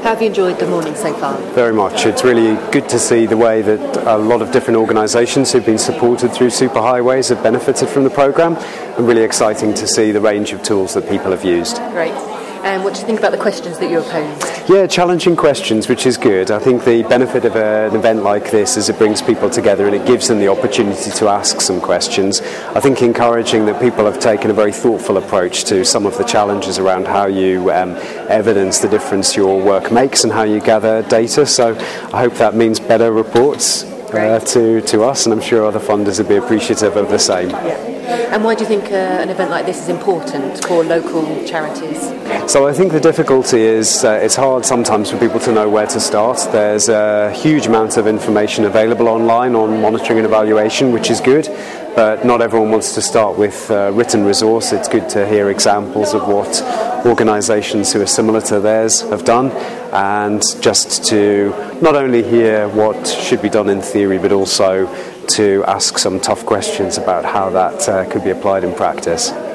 How have you enjoyed the morning so far? Very much. It's really good to see the way that a lot of different organisations who've been supported through Superhighways have benefited from the programme, and really exciting to see the range of tools that people have used. Great. And what do you think about the questions that you posed? Yeah, challenging questions, which is good. I think the benefit of an event like this is it brings people together and it gives them the opportunity to ask some questions. I think encouraging that people have taken a very thoughtful approach to some of the challenges around how you evidence the difference your work makes and how you gather data. So I hope that means better reports to us, and I'm sure other funders would be appreciative of the same. Yeah. And why do you think an event like this is important for local charities? So I think the difficulty is it's hard sometimes for people to know where to start. There's a huge amount of information available online on monitoring and evaluation, which is good, but not everyone wants to start with written resource. It's good to hear examples of what organisations who are similar to theirs have done, and just to not only hear what should be done in theory, but also to ask some tough questions about how that could be applied in practice.